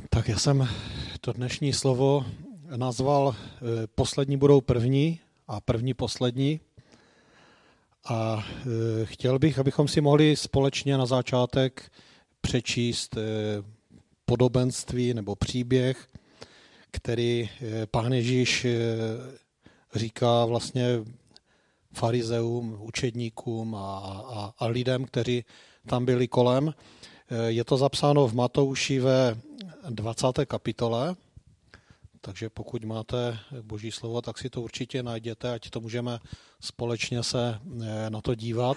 Tak já jsem to dnešní slovo nazval poslední budou první a první poslední. A chtěl bych, abychom si mohli společně na začátek přečíst podobenství nebo příběh, který Pán Ježíš říká vlastně farizeům, učedníkům a lidem, kteří tam byli kolem. Je to zapsáno v Matouši ve 20. kapitole, takže pokud máte Boží slovo, tak si to určitě najděte, ať to můžeme společně se na to dívat.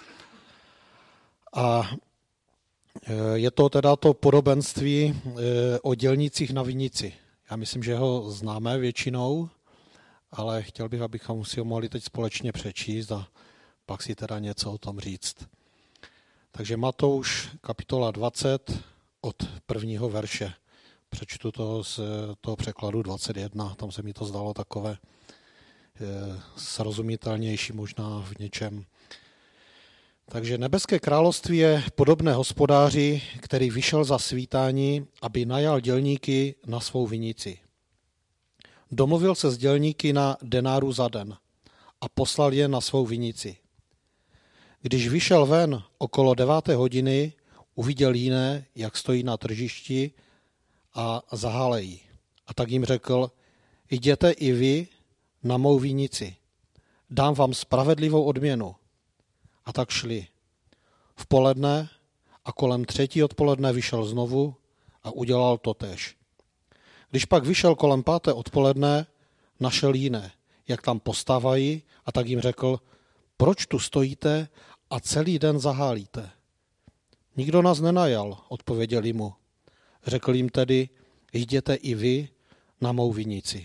A je to teda to podobenství o dělnících na vinici. Já myslím, že ho známe většinou, ale chtěl bych, abychom si ho mohli teď společně přečíst a pak si teda něco o tom říct. Takže Matouš, kapitola 20, od prvního verše. Přečtu to z toho překladu 21, tam se mi to zdalo takové srozumitelnější možná v něčem. Takže nebeské království je podobné hospodáři, který vyšel za svítání, aby najal dělníky na svou vinici. Domluvil se s dělníky na denáru za den a poslal je na svou vinici. Když vyšel ven okolo 9. hodiny, uviděl jiné, jak stojí na tržišti a zahálejí. A tak jim řekl, jděte i vy na mou vinici, dám vám spravedlivou odměnu. A tak šli. V poledne a kolem 3. odpoledne vyšel znovu a udělal totéž. Když pak vyšel kolem 5. odpoledne, našel jiné, jak tam postávají, a tak jim řekl, proč tu stojíte a celý den zahálíte? Nikdo nás nenajal, odpověděli mu. Řekl jim tedy, jděte i vy na mou vinici.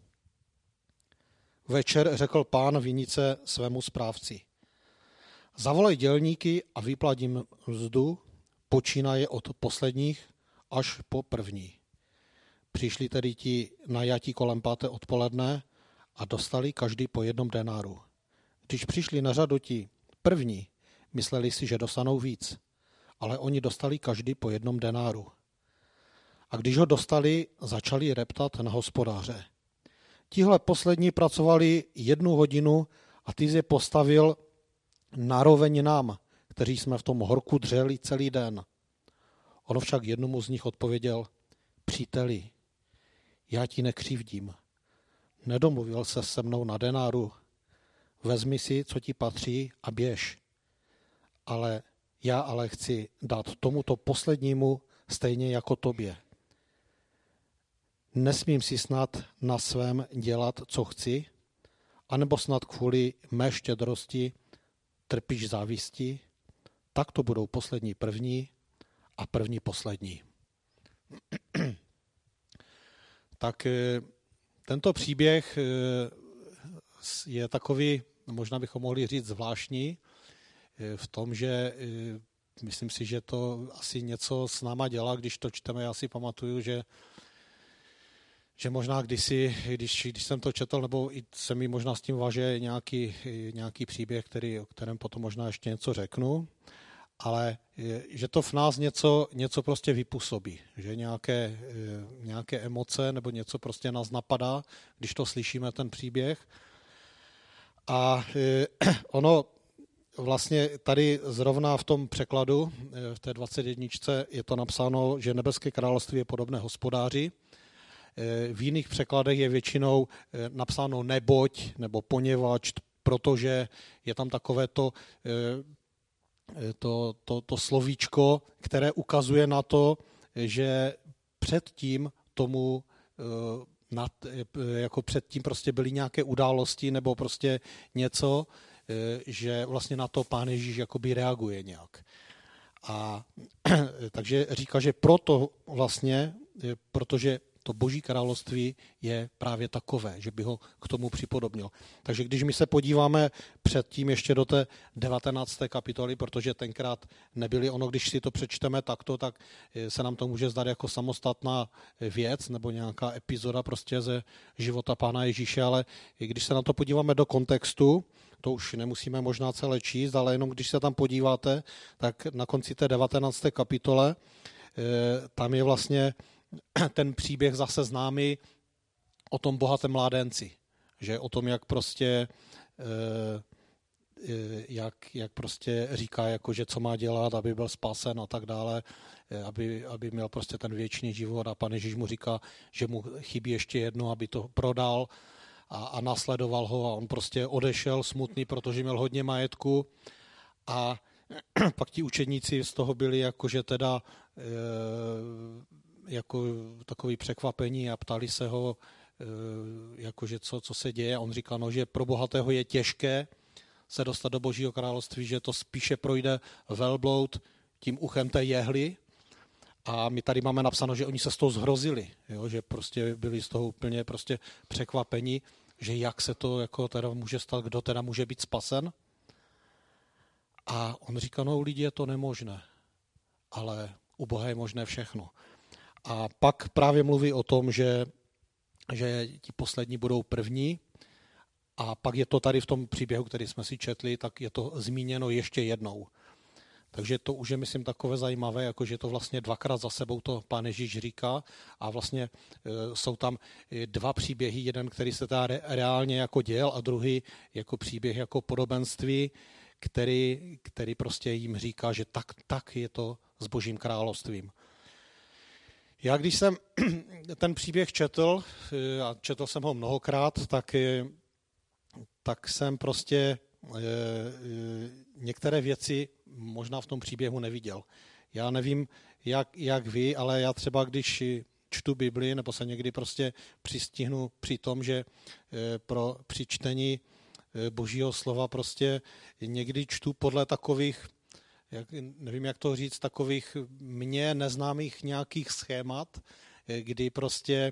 Večer řekl pán vinice svému správci. Zavolej dělníky a vyplať jim mzdu, počínaje od posledních až po první. Přišli tedy ti najatí kolem 5. odpoledne a dostali každý po 1 denáru. Když přišli na řadu ti první, mysleli si, že dostanou víc, ale oni dostali každý po 1 denáru. A když ho dostali, začali reptat na hospodáře. Tihle poslední pracovali 1 hodinu a ty je postavil naroveň nám, kteří jsme v tom horku dřeli celý den. On však jednomu z nich odpověděl, příteli, já ti nekřivdím. Nedomluvil se se mnou na denáru. Vezmi si, co ti patří a běž. Já ale chci dát tomuto poslednímu stejně jako tobě. Nesmím si snad na svém dělat, co chci, anebo snad kvůli mé štědrosti trpíš závisti, tak to budou poslední první a první poslední. Tak tento příběh je takový, možná bychom mohli říct zvláštní, v tom, že myslím si, že to asi něco s náma dělá, když to čteme. Já si pamatuju, že možná kdysi, když jsem to četl, nebo i se mi možná s tím váže nějaký příběh, o kterém potom možná ještě něco řeknu, ale že to v nás něco prostě vypůsobí, že nějaké emoce nebo něco prostě nás napadá, když to slyšíme, ten příběh. A ono vlastně tady zrovna v tom překladu, v té 21. je to napsáno, že nebeské království je podobné hospodáři. V jiných překladech je většinou napsáno neboť nebo poněvadž, protože je tam takové to slovíčko, které ukazuje na to, že předtím prostě byly nějaké události nebo prostě něco, že vlastně na to Pán Ježíš jakoby reaguje nějak. A takže říká, že protože to Boží království je právě takové, že by ho k tomu připodobnil. Takže když my se podíváme předtím ještě do té 19. kapitoly, protože tenkrát nebyly ono, když si to přečteme takto, tak se nám to může zdát jako samostatná věc nebo nějaká epizoda prostě ze života Pána Ježíše, ale když se na to podíváme do kontextu, to už nemusíme možná celé číst, ale jenom když se tam podíváte, tak na konci té 19. kapitole tam je vlastně ten příběh zase známý o tom bohatém mládenci, že o tom, jak prostě jak prostě říká, jako, že co má dělat, aby byl spasen a tak dále, aby měl prostě ten věčný život a Pan Ježíš mu říká, že mu chybí ještě jedno, aby to prodal a následoval ho a on prostě odešel smutný, protože měl hodně majetku a pak ti učedníci z toho byli jakože teda jako takový překvapení a ptali se ho, jakože co se děje. A on říká, no, že pro bohatého je těžké se dostat do Božího království, že to spíše projde velbloud tím uchem té jehly. A my tady máme napsáno, že oni se z toho zhrozili, jo, že prostě byli z toho úplně prostě překvapení, že jak se to jako teda může stát, kdo teda může být spasen. A on říká, no u lidí je to nemožné, ale u Boha je možné všechno. A pak právě mluví o tom, že ti poslední budou první a pak je to tady v tom příběhu, který jsme si četli, tak je to zmíněno ještě jednou. Takže to už je, myslím, takové zajímavé, jako že to vlastně dvakrát za sebou to Pán Ježíš říká a vlastně jsou tam dva příběhy, jeden, který se teda reálně jako děl a druhý jako příběh jako podobenství, který prostě jim říká, že tak je to s Božím královstvím. Já když jsem ten příběh četl, a četl jsem ho mnohokrát, tak jsem prostě některé věci možná v tom příběhu neviděl. Já nevím, jak vy, ale já třeba, když čtu Bibli, nebo se někdy prostě přistihnu při tom, že při čtení Božího slova prostě někdy čtu podle takových, nevím, jak to říct, takových mně neznámých nějakých schémat, kdy prostě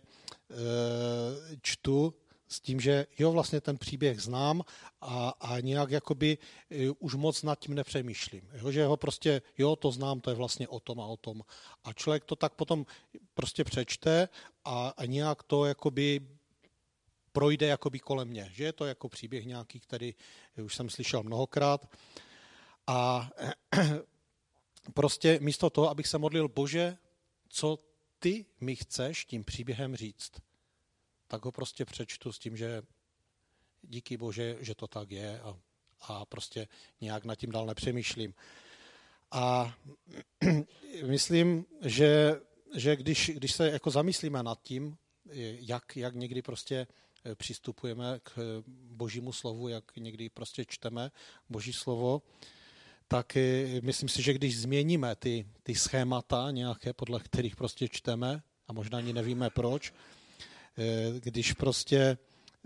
čtu s tím, že jo, vlastně ten příběh znám a nějak jakoby už moc nad tím nepřemýšlím. Jo, že ho prostě, jo, to znám, to je vlastně o tom a o tom. A člověk to tak potom prostě přečte a nějak to jakoby projde jakoby kolem mě. Že je to jako příběh nějaký, který už jsem slyšel mnohokrát. A prostě místo toho, abych se modlil, Bože, co ty mi chceš tím příběhem říct, tak ho prostě přečtu s tím, že díky Bože, že to tak je a prostě nějak nad tím dál nepřemýšlím. A myslím, že když se jako zamyslíme nad tím, jak někdy prostě přistupujeme k Božímu slovu, jak někdy prostě čteme Boží slovo, tak myslím si, že když změníme ty schémata nějaké, podle kterých prostě čteme, a možná ani nevíme proč, když prostě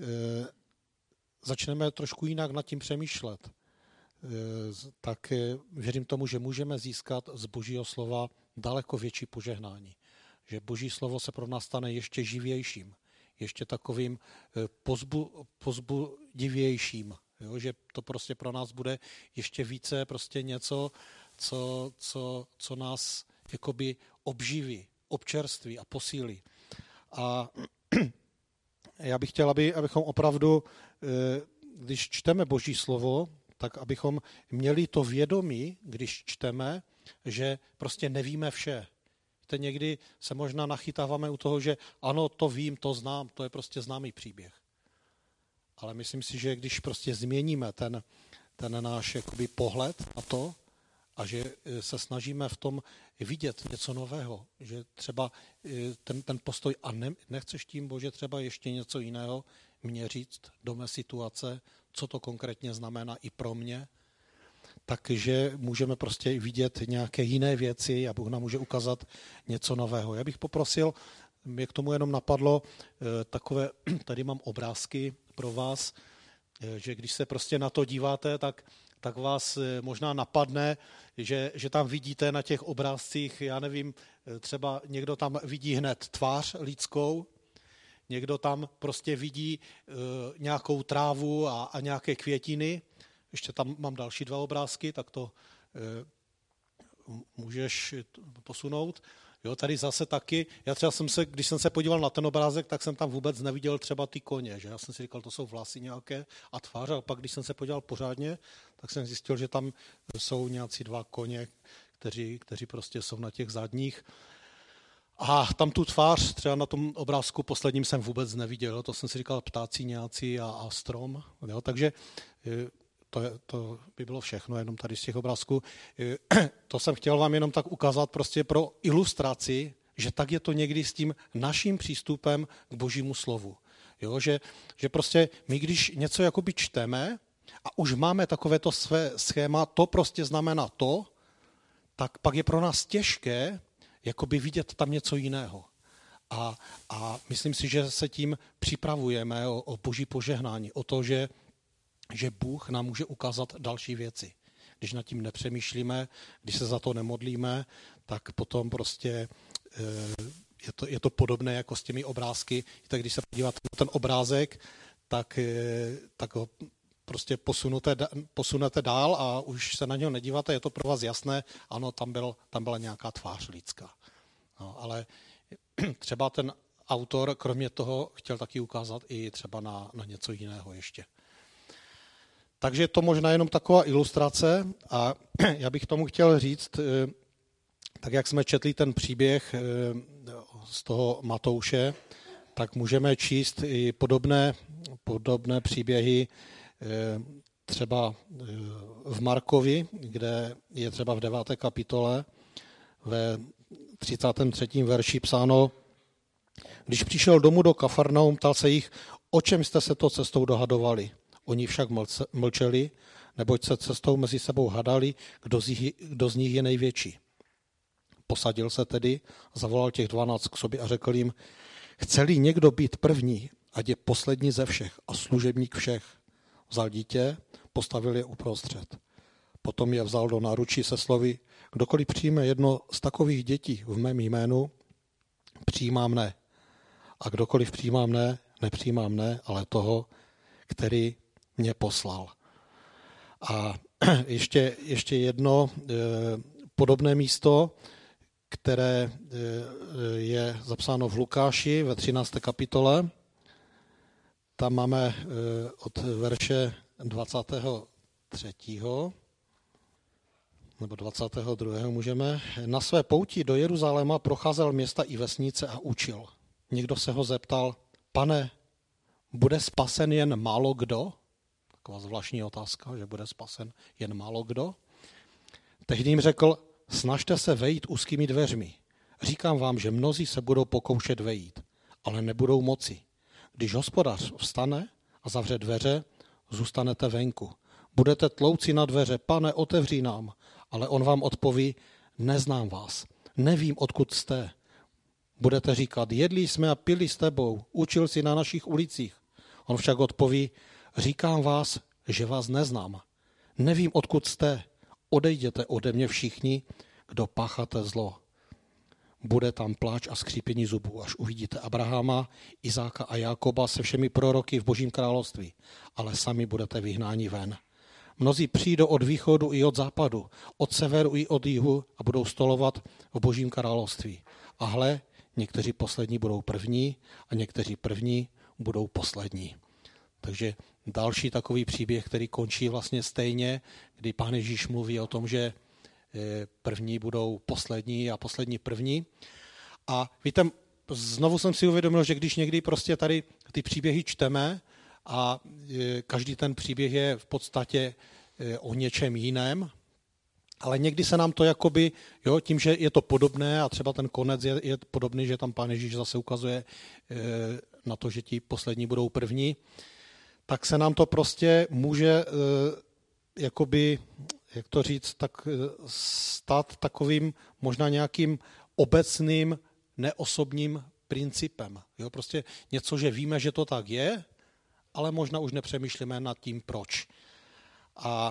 začneme trošku jinak nad tím přemýšlet, tak věřím tomu, že můžeme získat z Božího slova daleko větší požehnání. Že Boží slovo se pro nás stane ještě živějším, ještě takovým pozbudivějším. Jo, že to prostě pro nás bude ještě více prostě něco, co nás jakoby obživí, občerství a posílí. A já bych chtěl, abychom opravdu, když čteme Boží slovo, tak abychom měli to vědomí, když čteme, že prostě nevíme vše. Víte, někdy se možná nachytáváme u toho, že ano, to vím, to znám, to je prostě známý příběh. Ale myslím si, že když prostě změníme ten náš jakoby pohled na to a že se snažíme v tom vidět něco nového, že třeba ten postoj a nechceš tím, Bože, třeba ještě něco jiného mě říct do mé situace, co to konkrétně znamená i pro mě, takže můžeme prostě vidět nějaké jiné věci a Bůh nám může ukázat něco nového. Já bych poprosil, mě k tomu jenom napadlo takové, tady mám obrázky pro vás, že když se prostě na to díváte, tak vás možná napadne, že tam vidíte na těch obrázcích, já nevím, třeba někdo tam vidí hned tvář lidskou, někdo tam prostě vidí nějakou trávu a nějaké květiny. Ještě tam mám další dva obrázky, tak to můžeš posunout. Jo, tady zase taky, já třeba když jsem se podíval na ten obrázek, tak jsem tam vůbec neviděl třeba ty koně, že já jsem si říkal, to jsou vlasy nějaké a tvář, a pak když jsem se podíval pořádně, tak jsem zjistil, že tam jsou nějací dva koně, kteří prostě jsou na těch zadních. A tam tu tvář třeba na tom obrázku posledním jsem vůbec neviděl, to jsem si říkal ptáci nějací a strom, jo, takže to by bylo všechno jenom tady z těch obrázků. To jsem chtěl vám jenom tak ukázat prostě pro ilustraci, že tak je to někdy s tím naším přístupem k Božímu slovu. Jo, že prostě my, když něco jakoby čteme a už máme takovéto své schéma, to prostě znamená to, tak pak je pro nás těžké jakoby vidět tam něco jiného. A myslím si, že se tím připravujeme o Boží požehnání, o to, že Bůh nám může ukázat další věci. Když nad tím nepřemýšlíme, když se za to nemodlíme, tak potom prostě je to podobné jako s těmi obrázky. Tak když se podíváte na ten obrázek, tak ho prostě posunete dál a už se na něho nedíváte, je to pro vás jasné, ano, tam byla nějaká tvář lidská. No, ale třeba ten autor kromě toho chtěl taky ukázat i třeba na něco jiného ještě. Takže je to možná jenom taková ilustrace a já bych tomu chtěl říct, tak jak jsme četli ten příběh z toho Matouše, tak můžeme číst i podobné příběhy třeba v Markovi, kde je třeba v 9. kapitole ve 33. verši psáno: Když přišel domů do Kafarnaum, ptal se jich, o čem jste se to cestou dohadovali. Oni však mlčeli, neboť se cestou mezi sebou hadali, kdo z nich je největší. Posadil se tedy, zavolal těch 12 k sobě a řekl jim: Chce-li někdo být první, ať je poslední ze všech a služebník všech. Vzal dítě, postavil je uprostřed. Potom je vzal do náručí se slovy: Kdokoliv přijme jedno z takových dětí v mém jménu, přijímá mne. A kdokoliv přijímá mne, nepřijímá mne, ale toho, který mě poslal. A ještě jedno podobné místo, které je zapsáno v Lukáši ve 13. kapitole. Tam máme od verše 23. nebo 22. můžeme. Na své pouti do Jeruzaléma procházel města i vesnice a učil. Někdo se ho zeptal: Pane, bude spasen jen málo kdo? Taková zvláštní otázka, že bude spasen jen málo kdo. Tehdy jim řekl: Snažte se vejít úzkými dveřmi. Říkám vám, že mnozí se budou pokoušet vejít, ale nebudou moci. Když hospodář vstane a zavře dveře, zůstanete venku. Budete tlouci na dveře: Pane, otevři nám. Ale on vám odpoví: Neznám vás, nevím, odkud jste. Budete říkat: Jedli jsme a pili s tebou, učil si na našich ulicích. On však odpoví: Říkám vás, že vás neznám. Nevím, odkud jste. Odejděte ode mě všichni, kdo pácháte zlo. Bude tam pláč a skřípění zubů, až uvidíte Abrahama, Izáka a Jákoba se všemi proroky v Božím království, ale sami budete vyhnáni ven. Mnozí přijdou od východu i od západu, od severu i od jihu a budou stolovat v Božím království. A hle, někteří poslední budou první a někteří první budou poslední. Takže další takový příběh, který končí vlastně stejně, kdy Pán Ježíš mluví o tom, že první budou poslední a poslední první. A víte, znovu jsem si uvědomil, že když někdy prostě tady ty příběhy čteme a každý ten příběh je v podstatě o něčem jiném, ale někdy se nám to jakoby, jo, tím, že je to podobné a třeba ten konec je podobný, že tam Pán Ježíš zase ukazuje na to, že ti poslední budou první, tak se nám to prostě může jakoby, jak to říct, tak stát takovým možná nějakým obecným neosobním principem. Jo, prostě něco, že víme, že to tak je, ale možná už nepřemýšlíme nad tím, proč. A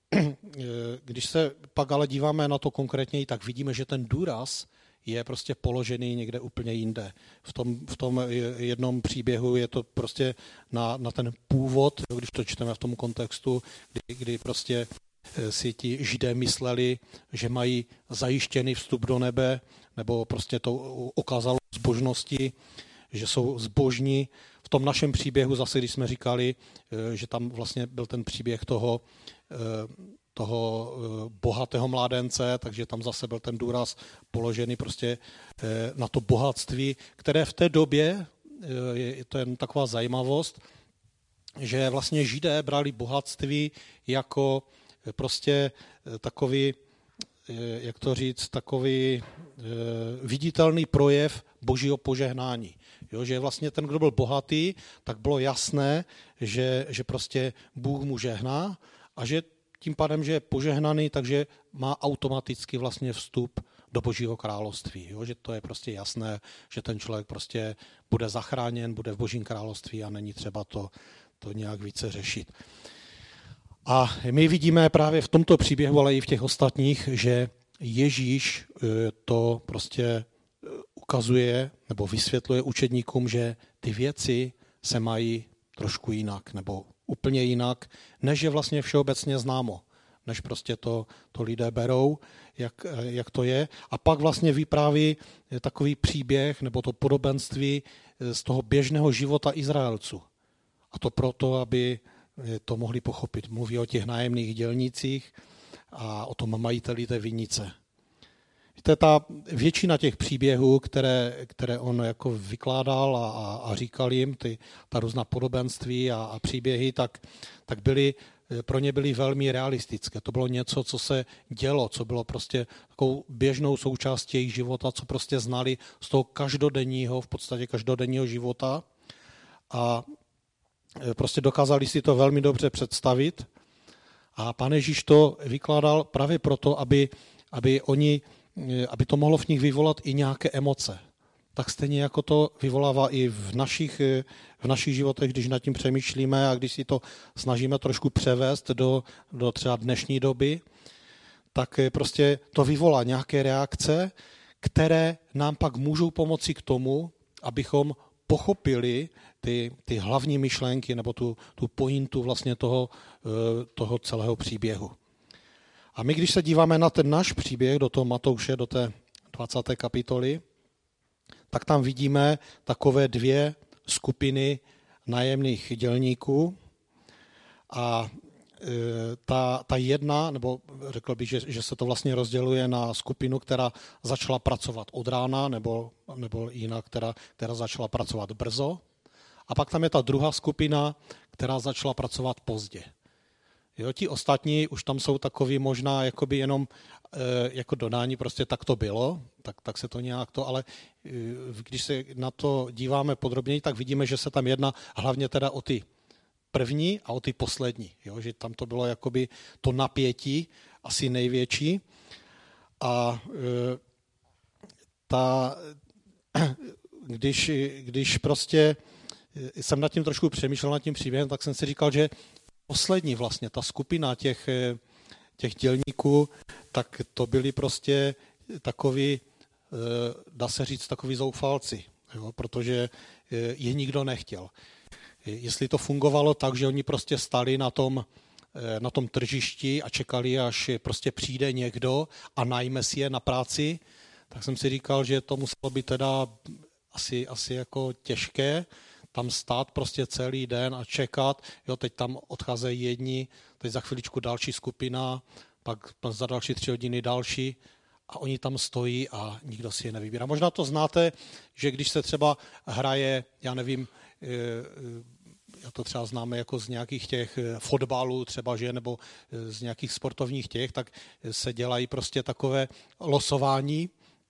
když se pak ale díváme na to konkrétněji, tak vidíme, že ten důraz je prostě položený někde úplně jinde. V tom jednom příběhu je to prostě na ten původ, když to čteme v tom kontextu, kdy prostě si ti Židé mysleli, že mají zajištěný vstup do nebe, nebo prostě to ukázalo zbožnosti, že jsou zbožní. V tom našem příběhu zase, když jsme říkali, že tam vlastně byl ten příběh toho toho bohatého mládence, takže tam zase byl ten důraz položený prostě na to bohatství, které v té době, to je taková zajímavost, že vlastně Židé brali bohatství jako prostě takový, jak to říct, takový viditelný projev božího požehnání. Jo, že vlastně ten, kdo byl bohatý, tak bylo jasné, že prostě Bůh mu žehná a že tím pádem, že je požehnaný, takže má automaticky vlastně vstup do Božího království. Jo, že to je prostě jasné, že ten člověk prostě bude zachráněn, bude v Božím království a není třeba to nějak více řešit. A my vidíme právě v tomto příběhu, ale i v těch ostatních, že Ježíš to prostě ukazuje nebo vysvětluje učedníkům, že ty věci se mají trošku jinak nebo úplně jinak, než je vlastně všeobecně známo, než prostě to lidé berou, jak to je. A pak vlastně vypráví takový příběh nebo to podobenství z toho běžného života Izraelců. A to proto, aby to mohli pochopit. Mluví o těch nájemných dělnících a o tom majiteli té vinice. Víte, ta většina těch příběhů, které on jako vykládal a říkal jim, ta různá podobenství a příběhy, tak pro ně byly velmi realistické. To bylo něco, co se dělo, co bylo prostě takovou běžnou součástí jejich života, co prostě znali z toho každodenního, v podstatě každodenního života. A prostě dokázali si to velmi dobře představit. A Pán Ježíš to vykládal právě proto, aby to mohlo v nich vyvolat i nějaké emoce. Tak stejně jako to vyvolává i v našich životech, když nad tím přemýšlíme a když si to snažíme trošku převést do třeba dnešní doby, tak prostě to vyvolá nějaké reakce, které nám pak můžou pomoci k tomu, abychom pochopili ty hlavní myšlenky nebo tu pointu vlastně toho celého příběhu. A my, když se díváme na ten náš příběh, do toho Matouše, do té 20. kapitoly, tak tam vidíme takové dvě skupiny nájemných dělníků. A ta jedna, nebo řekl bych, že se to vlastně rozděluje na skupinu, která začala pracovat od rána, nebo jinak, která začala pracovat brzo. A pak tam je ta druhá skupina, která začala pracovat pozdě. Jo, ti ostatní už tam jsou takový možná jakoby jenom jako dodání, prostě tak to bylo, tak se to nějak to, ale když se na to díváme podrobněji, tak vidíme, že se tam jedná hlavně teda o ty první a o ty poslední, jo, že tam to bylo jakoby to napětí asi největší a když prostě jsem nad tím trošku přemýšlel nad tím příběhem, tak jsem si říkal, že poslední vlastně, ta skupina těch dělníků, tak to byli prostě takoví, dá se říct, takoví zoufalci, jo, protože je nikdo nechtěl. Jestli to fungovalo tak, že oni prostě stali na tom tržišti a čekali, až prostě přijde někdo a najme si je na práci, tak jsem si říkal, že to muselo být teda asi jako těžké, tam stát prostě celý den a čekat, jo, teď tam odcházejí jedni, teď za chviličku další skupina, pak za další 3 hodiny další a oni tam stojí a nikdo si je nevybírá. Možná to znáte, že když se třeba hraje, já nevím, já to třeba známe jako z nějakých těch fotbalů třeba, že, nebo z nějakých sportovních těch, tak se dělají prostě takové losování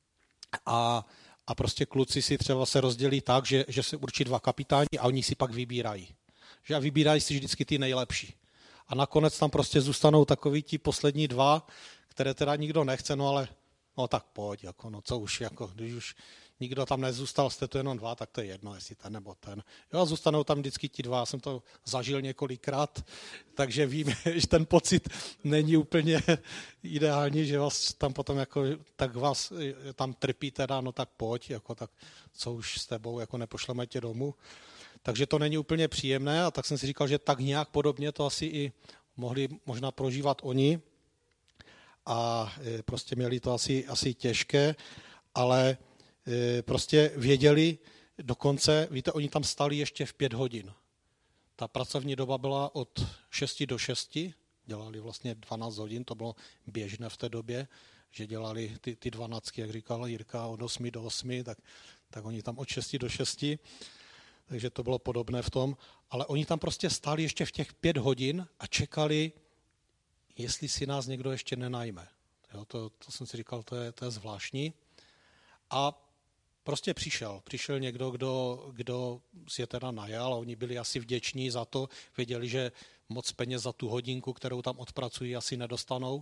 a prostě kluci si třeba se rozdělí tak, že se určí 2 kapitáni a oni si pak vybírají. Že a vybírají si vždycky ty nejlepší. A nakonec tam prostě zůstanou takoví ti poslední 2, které teda nikdo nechce, no ale no tak pojď, jako, no co už, jako, když už nikdo tam nezůstal, jste to jenom 2, tak to je jedno, jestli ten nebo ten. Jo, a zůstanou tam vždycky ti 2, já jsem to zažil několikrát, takže vím, že ten pocit není úplně ideální, že vás tam potom jako, tak vás tam trpí teda, no tak pojď, jako, tak co už s tebou, jako nepošleme tě domů. Takže to není úplně příjemné a tak jsem si říkal, že tak nějak podobně to asi i mohli možná prožívat oni a prostě měli to asi těžké, ale prostě věděli dokonce, víte, oni tam stali ještě v 5 hodin. Ta pracovní doba byla od 6 do 6, dělali vlastně 12 hodin, to bylo běžné v té době, že dělali ty 12, jak říkal Jirka, od 8 do 8, tak oni tam od 6 do 6, takže to bylo podobné v tom, ale oni tam prostě stáli ještě v těch 5 hodin a čekali, jestli si nás někdo ještě nenajme. Jo, to jsem si říkal, to je zvláštní. A prostě přišel někdo, kdo si je teda najal a oni byli asi vděční za to, věděli, že moc peněz za tu hodinku, kterou tam odpracují, asi nedostanou,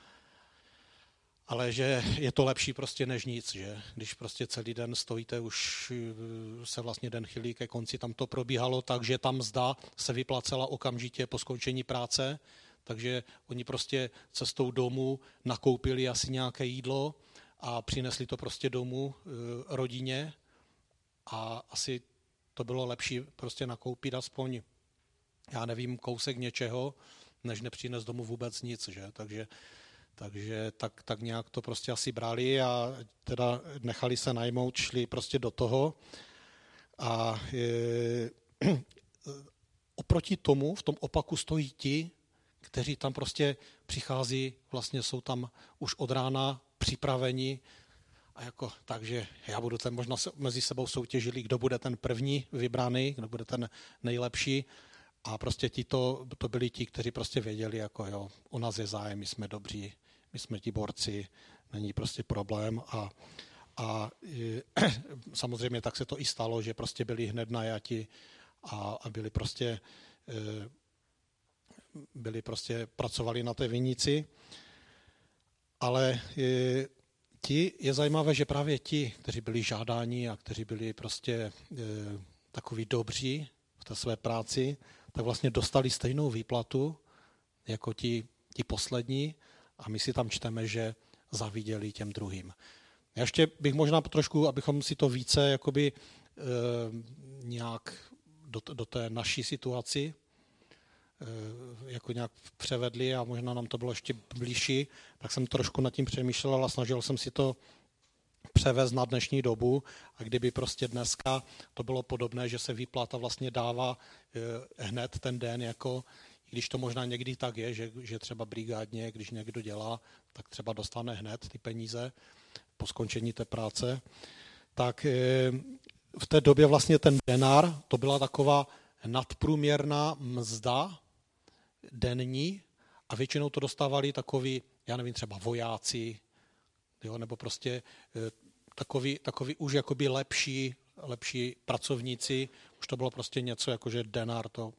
ale že je to lepší prostě než nic, že když prostě celý den stojíte, už se vlastně den chylí ke konci, tam to probíhalo tak, že tam mzda se vyplácela okamžitě po skončení práce, takže oni prostě cestou domů nakoupili asi nějaké jídlo a přinesli to prostě domů rodině a asi to bylo lepší prostě nakoupit aspoň, já nevím, kousek něčeho, než nepřines domů vůbec nic, že? Takže tak nějak to prostě asi brali a teda nechali se najmout, šli prostě do toho a oproti tomu v tom opaku stojí ti, kteří tam prostě přichází, vlastně jsou tam už od rána připraveni a jako takže já budu ten možná mezi sebou soutěžili, kdo bude ten první vybraný, kdo bude ten nejlepší a prostě to byli ti, kteří prostě věděli, jako jo, u nás je zájem, my jsme dobří, my jsme ti borci, není prostě problém a samozřejmě tak se to i stalo, že prostě byli hned najati a byli prostě pracovali na té vinici, ale je zajímavé, že právě ti, kteří byli žádáni a kteří byli prostě takový dobří v té své práci, tak vlastně dostali stejnou výplatu jako ti poslední a my si tam čteme, že zaviděli těm druhým. Já ještě bych možná trošku, abychom si to více jakoby nějak do té naší situaci jako nějak převedli a možná nám to bylo ještě blížší, tak jsem trošku nad tím přemýšlel a snažil jsem si to převést na dnešní dobu a kdyby prostě dneska to bylo podobné, že se výplata vlastně dává hned ten den, jako když to možná někdy tak je, že třeba brigádně, když někdo dělá, tak třeba dostane hned ty peníze po skončení té práce, tak v té době vlastně ten denár, to byla taková nadprůměrná mzda denní a většinou to dostávali takoví, já nevím, třeba vojáci, jo, nebo prostě takový už jakoby lepší pracovníci, už to bylo prostě něco jako, že denár, to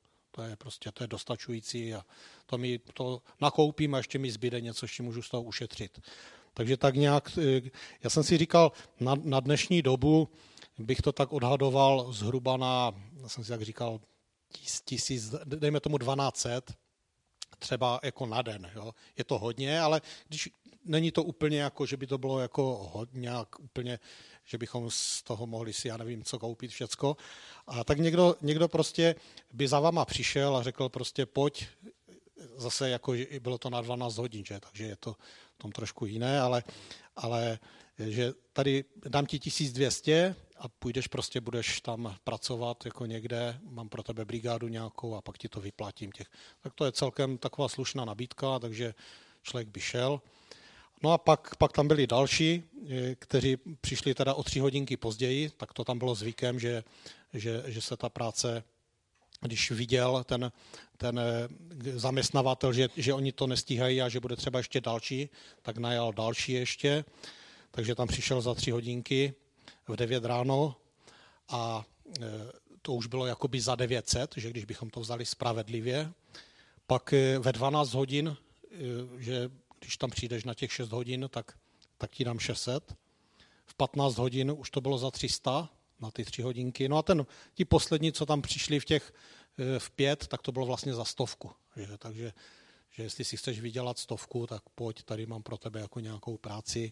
je dostačující a to nakoupím a ještě mi zbyde něco, s čím můžu z toho ušetřit. Takže tak nějak, já jsem si říkal, na dnešní dobu bych to tak odhadoval zhruba já jsem si tak říkal, 1000, dejme tomu 1200, třeba jako na den. Jo. Je to hodně, ale když není to úplně jako, že by to bylo jako hodně, úplně, že bychom z toho mohli si, já nevím, co koupit všecko. A tak někdo prostě by za váma přišel a řekl prostě pojď, zase jako bylo to na 12 hodin, že? Takže je to v tom trošku jiné, ale že tady dám ti 1200 a půjdeš prostě, budeš tam pracovat jako někde, mám pro tebe brigádu nějakou a pak ti to vyplatím. Tak to je celkem taková slušná nabídka, takže člověk by šel. No a pak tam byli další, kteří přišli teda o 3 hodinky později, tak to tam bylo zvykem, že se ta práce, když viděl ten zaměstnavatel, že oni to nestíhají a že bude třeba ještě další, tak najal další ještě, takže tam přišel za 3 hodinky v 9 ráno a to už bylo jakoby za 900, že když bychom to vzali spravedlivě, pak ve 12 hodin, že když tam přijdeš na těch 6 hodin, tak ti dám 600. V 15 hodin už to bylo za 300 na ty 3 hodinky. No a ti poslední, co tam přišli v 5, tak to bylo vlastně za 100. Takže že jestli si chceš vydělat 100, tak pojď, tady mám pro tebe jako nějakou práci.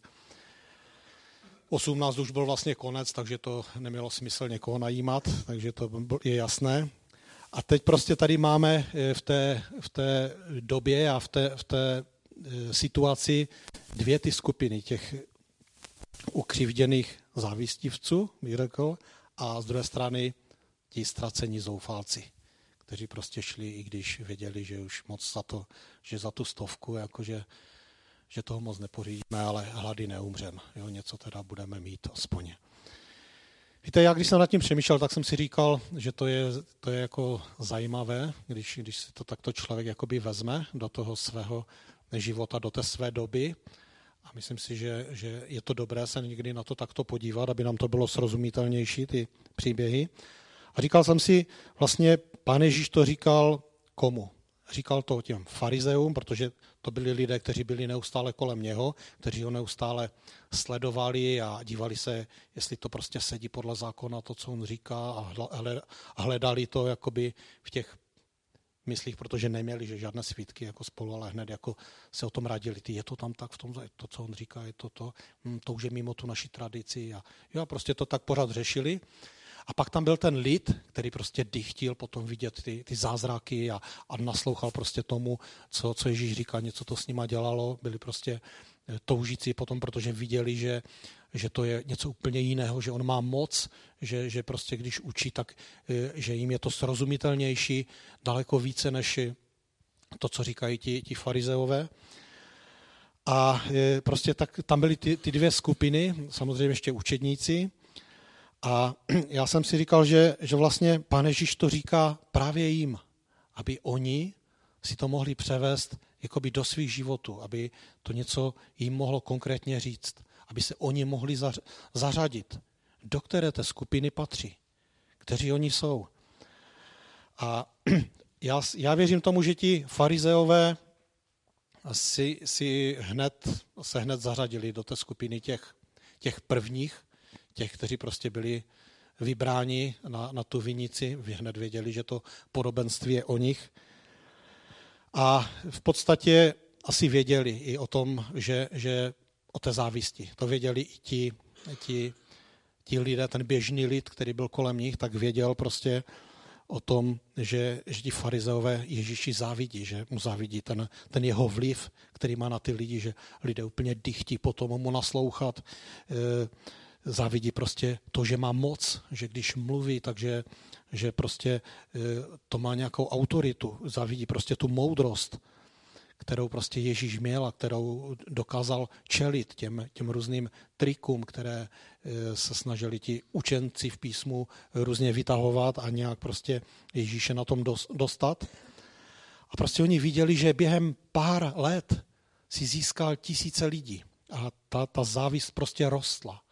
18 už byl vlastně konec, takže to nemělo smysl někoho najímat, takže to je jasné. A teď prostě tady máme v té době a v té situaci 2 ty skupiny těch ukřivděných závistivců, bych řekl, a z druhé strany ti ztracení zoufalci, kteří prostě šli, i když věděli, že už moc za to, že za tu 100, jakože, že toho moc nepořídíme, ale hlady neumřem. Jo, něco teda budeme mít aspoň. Víte, já když jsem nad tím přemýšlel, tak jsem si říkal, že to je jako zajímavé, když si to takto člověk jakoby vezme do toho svého života, do té své doby. A myslím si, že je to dobré se někdy na to takto podívat, aby nám to bylo srozumitelnější, ty příběhy. A říkal jsem si, vlastně Pán Ježíš to říkal komu? Říkal to těm farizeům, protože to byli lidé, kteří byli neustále kolem něho, kteří ho neustále sledovali a dívali se, jestli to prostě sedí podle zákona, to, co on říká, a hledali to jakoby v těch myslích, protože neměli že žádné svědky jako spolu, ale hned jako se o tom radili. Je to tam tak v tom, to, co on říká, je to už je mimo tu naši tradici. A prostě to tak pořád řešili. A pak tam byl ten lid, který prostě dychtil potom vidět ty zázraky a naslouchal prostě tomu, co Ježíš říká, něco to s nima dělalo. Byli prostě toužící potom, protože viděli, že to je něco úplně jiného, že on má moc, že prostě když učí, tak že jim je to srozumitelnější, daleko více než to, co říkají ti farizeové. A prostě tak tam byly ty dvě skupiny, samozřejmě ještě učedníci. A já jsem si říkal, že vlastně Pán Ježíš to říká právě jim, aby oni si to mohli převést jakoby do svých životů, aby to něco jim mohlo konkrétně říct, aby se oni mohli zařadit, do které té skupiny patří, kteří oni jsou. A já věřím tomu, že ti farizeové se hned zařadili do té skupiny těch prvních, těch, kteří prostě byli vybráni na tu vinici, hned věděli, že to podobenství je o nich. A v podstatě asi věděli i o tom, že o té závisti. To věděli i ti lidé, ten běžný lid, který byl kolem nich, tak věděl prostě o tom, že ti farizeové Ježíši závidí, že mu závidí ten jeho vliv, který má na ty lidi, že lidé úplně dychtí potom mu naslouchat. Závidí prostě to, že má moc, že když mluví, takže že prostě to má nějakou autoritu. Závidí prostě tu moudrost, kterou prostě Ježíš měl a kterou dokázal čelit těm různým trikům, které se snažili ti učenci v písmu různě vytahovat a nějak prostě Ježíše na tom dostat. A prostě oni viděli, že během pár let si získal tisíce lidí a ta závist prostě rostla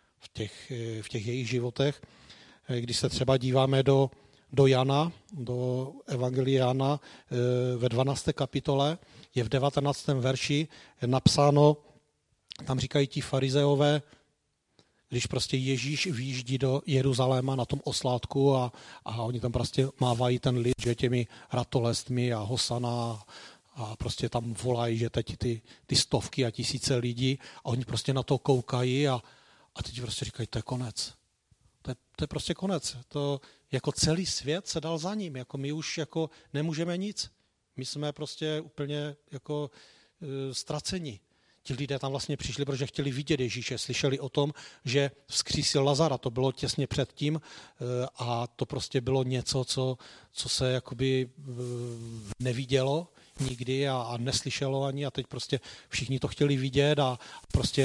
v těch jejich životech. Když se třeba díváme do Jana, do Evangelia Jana ve 12. kapitole, je v 19. verši napsáno, tam říkají ti farizeové, když prostě Ježíš vyjíždí do Jeruzaléma na tom oslátku a oni tam prostě mávají ten lid, že těmi ratolestmi a hosana a prostě tam volají, že teď ty stovky a tisíce lidí a oni prostě na to koukají a teď prostě říkají, to je konec. To je prostě konec. To jako celý svět se dal za ním. Jako my už jako nemůžeme nic. My jsme prostě úplně jako ztraceni. Ti lidé tam vlastně přišli, protože chtěli vidět Ježíše. Slyšeli o tom, že vzkřísil Lazara. To bylo těsně předtím a to prostě bylo něco, co se jakoby nevidělo nikdy a neslyšelo ani a teď prostě všichni to chtěli vidět a prostě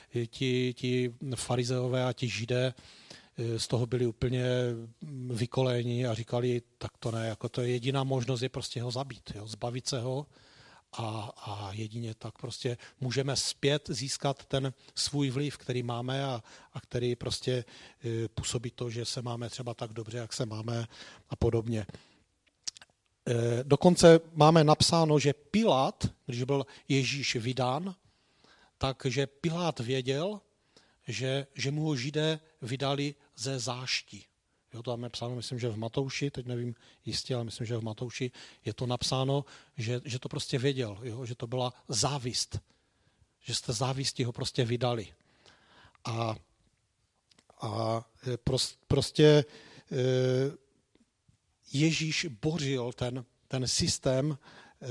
ti farizeové a ti židé z toho byli úplně vykoleni a říkali, tak to ne, jako to je jediná možnost je prostě ho zabít, jo, zbavit se ho a jedině tak prostě můžeme zpět získat ten svůj vliv, který máme a který prostě působí to, že se máme třeba tak dobře, jak se máme a podobně. Dokonce máme napsáno, že Pilát, když byl Ježíš vydán, takže Pilát věděl, že mu ho Židé vydali ze zášti. Jo, to máme psáno, myslím, že v Matouši, teď nevím jistě, ale myslím, že v Matouši je to napsáno, že to prostě věděl, jo, že to byla závist, že jste závisti ho prostě vydali. A prostě Ježíš bořil ten systém,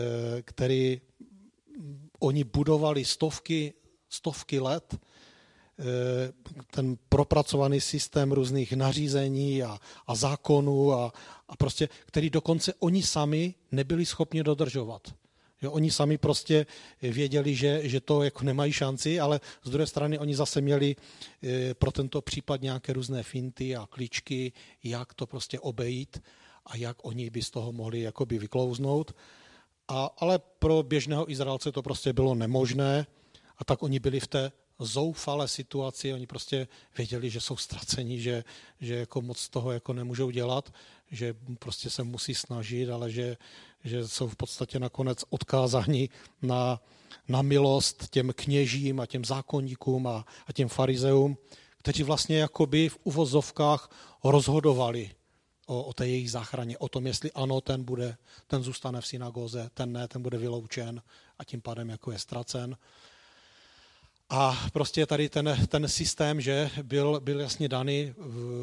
který oni budovali stovky let, ten propracovaný systém různých nařízení a zákonů a prostě, který dokonce oni sami nebyli schopni dodržovat. Jo, oni sami prostě věděli, že to jako nemají šanci, ale z druhé strany oni zase měli pro tento případ nějaké různé finty a kličky, jak to prostě obejít a jak oni by z toho mohli jakoby vyklouznout. Ale pro běžného Izraelce to prostě bylo nemožné a tak oni byli v té zoufalé situaci, oni prostě věděli, že jsou ztraceni, že jako moc z toho jako nemůžou dělat, že prostě se musí snažit, ale že jsou v podstatě nakonec odkázáni na milost těm kněžím a těm zákonníkům a těm farizeům, kteří vlastně jakoby v uvozovkách rozhodovali o té jejich záchraně, o tom, jestli ano, ten zůstane v synagóze, ten ne, ten bude vyloučen a tím pádem jako je ztracen. A prostě tady ten systém, že byl jasně daný,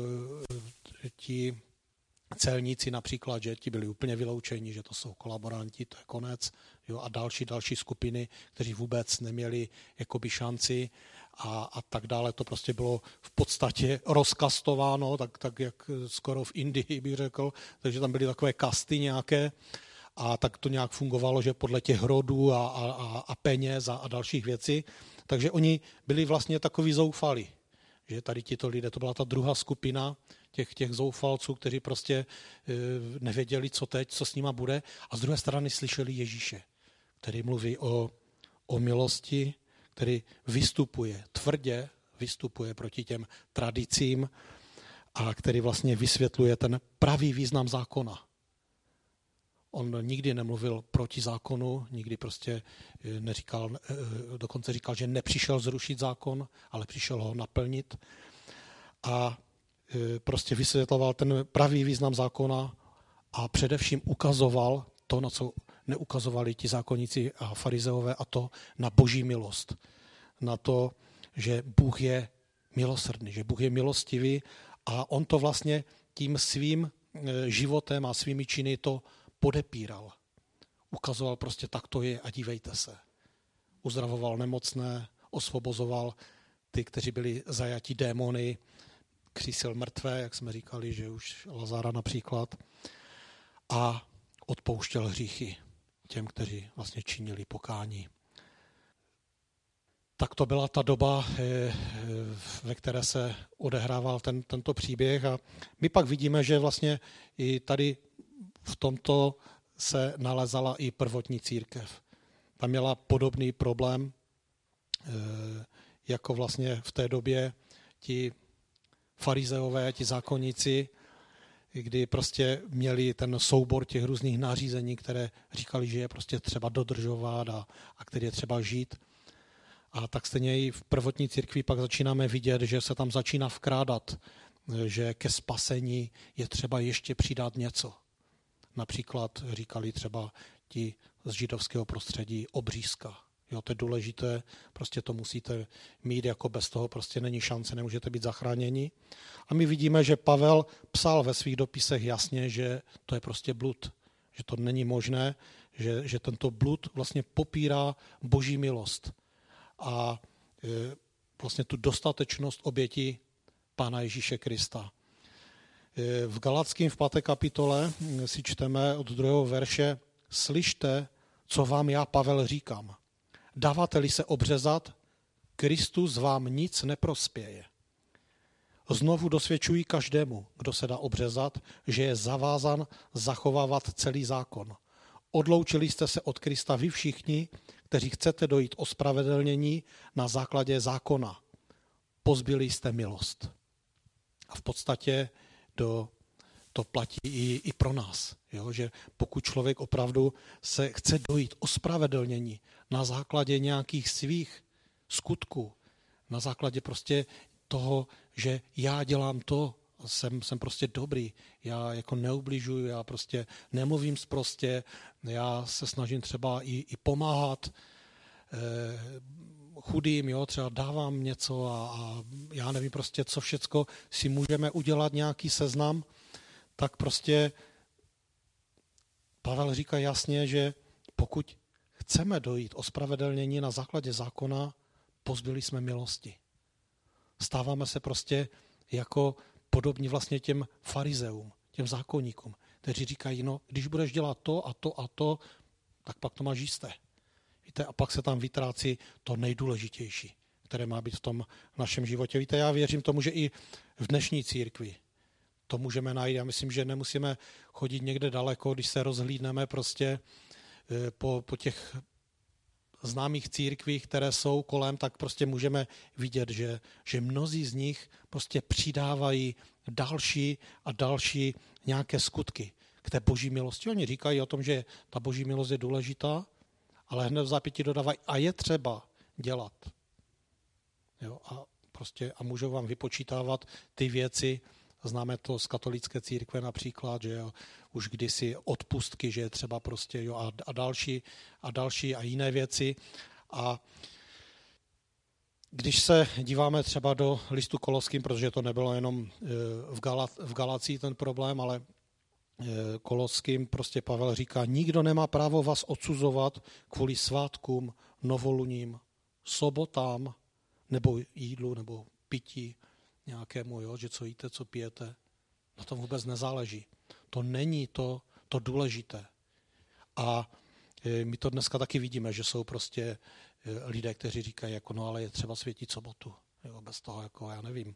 ti celníci například, že ti byli úplně vyloučeni, že to jsou kolaboranti, to je konec, jo, a další skupiny, kteří vůbec neměli jakoby šanci a tak dále. To prostě bylo v podstatě rozkastováno, tak jak skoro v Indii bych řekl, takže tam byly takové kasty nějaké a tak to nějak fungovalo, že podle těch rodů a peněz a dalších věcí. Takže oni byli vlastně takový zoufalí, že tady tito lidé, to byla ta druhá skupina těch zoufalců, kteří prostě nevěděli, co teď, co s nima bude a z druhé strany slyšeli Ježíše, který mluví o milosti, který tvrdě vystupuje proti těm tradicím a který vlastně vysvětluje ten pravý význam zákona. On nikdy nemluvil proti zákonu, nikdy prostě neříkal, dokonce říkal, že nepřišel zrušit zákon, ale přišel ho naplnit a prostě vysvětloval ten pravý význam zákona a především ukazoval to, na co neukazovali ti zákonníci a farizeové, a to na boží milost. Na to, že Bůh je milosrdný, že Bůh je milostivý a on to vlastně tím svým životem a svými činy to podepíral. Ukazoval prostě, tak to je a dívejte se. Uzdravoval nemocné, osvobozoval ty, kteří byli zajati démony, křísil mrtvé, jak jsme říkali, že už Lazára například, a odpouštěl hříchy těm, kteří vlastně činili pokání. Tak to byla ta doba, ve které se odehrával tento příběh a my pak vidíme, že vlastně i tady v tomto se nalezala i prvotní církev. Tam měla podobný problém, jako vlastně v té době ti farizeové, ti zákonníci, kdy prostě měli ten soubor těch různých nařízení, které říkali, že je prostě třeba dodržovat a který je třeba žít. A tak stejně i v prvotní církvi pak začínáme vidět, že se tam začíná vkrádat, že ke spasení je třeba ještě přidat něco. Například říkali třeba ti z židovského prostředí obřízka. Jo, to je důležité, prostě to musíte mít, jako bez toho prostě není šance, nemůžete být zachráněni. A my vidíme, že Pavel psal ve svých dopisech jasně, že to je prostě blud, že to není možné, že tento blud vlastně popírá boží milost a vlastně tu dostatečnost oběti Pána Ježíše Krista. V Galackým v 5. kapitole si čteme od 2. verše: Slyšte, co vám já, Pavel, říkám. Dáváte-li se obřezat, Kristus vám nic neprospěje. Znovu dosvědčují každému, kdo se dá obřezat, že je zavázan zachovávat celý zákon. Odloučili jste se od Krista vy všichni, kteří chcete dojít ospravedlnění na základě zákona. Pozbyli jste milost. A v podstatě to platí i pro nás, jo? Že pokud člověk opravdu se chce dojít ospravedlnění na základě nějakých svých skutků, na základě prostě toho, že já dělám to, jsem prostě dobrý, já jako neubližuju, já prostě nemluvím sprostě, já se snažím třeba i pomáhat chudým, jo, třeba dávám něco a já nevím prostě, co všecko si můžeme udělat nějaký seznam, tak prostě Pavel říká jasně, že pokud chceme dojít ospravedlnění na základě zákona, pozbyli jsme milosti. Stáváme se prostě jako podobní vlastně těm farizeům, těm zákonníkům, kteří říkají, no, když budeš dělat to a to a to, tak pak to máš jisté. Víte, a pak se tam vytrácí to nejdůležitější, které má být v tom našem životě. Víte, já věřím tomu, že i v dnešní církvi to můžeme najít. Já myslím, že nemusíme chodit někde daleko, když se rozhlídneme prostě po těch známých církvích, které jsou kolem, tak prostě můžeme vidět, že mnozí z nich prostě přidávají další a další nějaké skutky k té boží milosti. Oni říkají o tom, že ta boží milost je důležitá, ale hned v zápětí dodávají, a je třeba dělat. Jo, a můžou vám vypočítávat ty věci, známe to z katolické církve například, že jo, už kdysi odpustky, že je třeba prostě, jo, a další a jiné věci. A když se díváme třeba do listu Koloským, protože to nebylo jenom v Galacii ten problém, ale Koloským prostě Pavel říká, nikdo nemá právo vás odsuzovat kvůli svátkům, novoluním, sobotám, nebo jídlu, nebo pití nějakému, jo, že co jíte, co pijete. Na tom vůbec nezáleží. To není to důležité. A my to dneska taky vidíme, že jsou prostě lidé, kteří říkají, jako, no ale je třeba světit sobotu. Jo, bez toho, jako já nevím.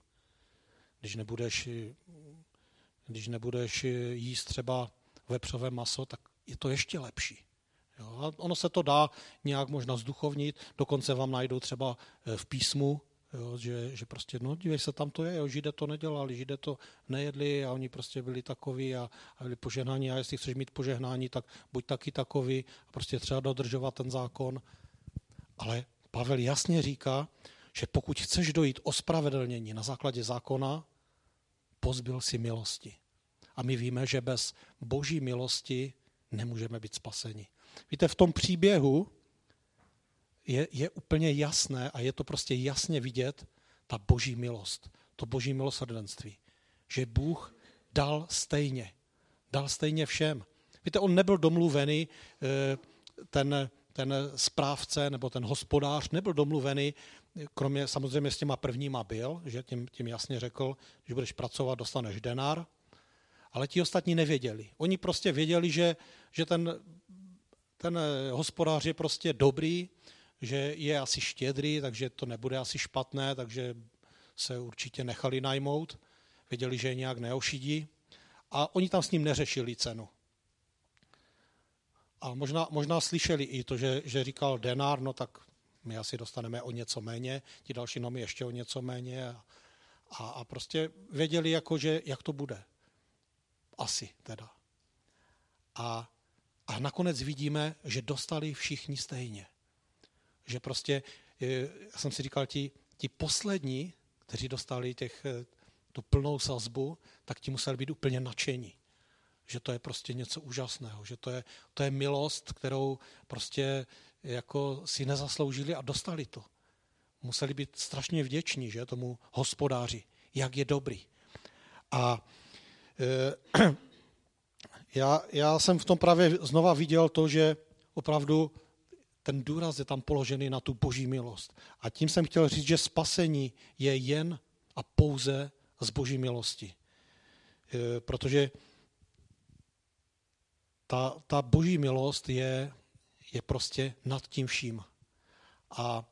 Když nebudeš jíst třeba vepřové maso, tak je to ještě lepší. Jo, a ono se to dá nějak možná zduchovnit, dokonce vám najdou třeba v písmu, jo, že prostě, no dívej se, tam to je, jo, Židé to nedělali, Židé to nejedli a oni prostě byli takoví a byli požehnáni a jestli chceš mít požehnání, tak buď taky takový a prostě třeba dodržovat ten zákon. Ale Pavel jasně říká, že pokud chceš dojít ospravedlnění na základě zákona, pozbyl si milosti. A my víme, že bez boží milosti nemůžeme být spaseni. Víte, v tom příběhu je úplně jasné a je to prostě jasně vidět ta boží milost, to boží milosrdenství, že Bůh dal stejně všem. Víte, on nebyl domluvený, ten správce nebo ten hospodář nebyl domluvený, kromě samozřejmě s těma prvníma byl, že tím jasně řekl, že budeš pracovat, dostaneš denár, ale ti ostatní nevěděli. Oni prostě věděli, že ten hospodář je prostě dobrý, že je asi štědrý, takže to nebude asi špatné, takže se určitě nechali najmout. Věděli, že je nějak neošidí a oni tam s ním neřešili cenu. A možná slyšeli i to, že říkal denár, no tak my asi dostaneme o něco méně, ti další nomy ještě o něco méně a prostě věděli, jako, že jak to bude. Asi teda. A nakonec vidíme, že dostali všichni stejně. Že prostě, já jsem si říkal, ti poslední, kteří dostali tu plnou sazbu, tak ti museli být úplně nadšení. Že to je prostě něco úžasného, že to je milost, kterou prostě jako si nezasloužili a dostali to. Museli být strašně vděční, že, tomu hospodáři, jak je dobrý. A já jsem v tom právě znova viděl to, že opravdu ten důraz je tam položený na tu boží milost. A tím jsem chtěl říct, že spasení je jen a pouze z boží milosti. Protože ta boží milost je prostě nad tím vším. A